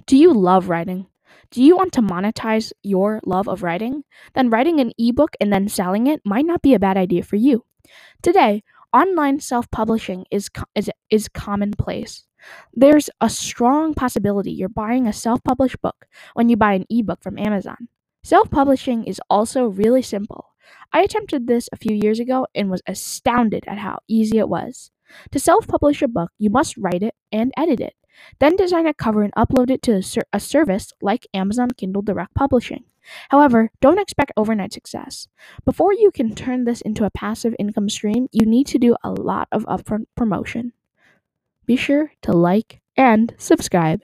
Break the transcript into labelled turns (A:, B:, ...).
A: Do you love writing? Do you want to monetize your love of writing? Then writing an ebook and then selling it might not be a bad idea for you. Today, online self-publishing is commonplace. There's a strong possibility you're buying a self-published book when you buy an ebook from Amazon. Self-publishing is also really simple. I attempted this a few years ago and was astounded at how easy it was. To self-publish a book, you must write it and edit it, then design a cover and upload it to a service like Amazon Kindle Direct Publishing. However, don't expect overnight success. Before you can turn this into a passive income stream, you need to do a lot of upfront promotion. Be sure to like and subscribe.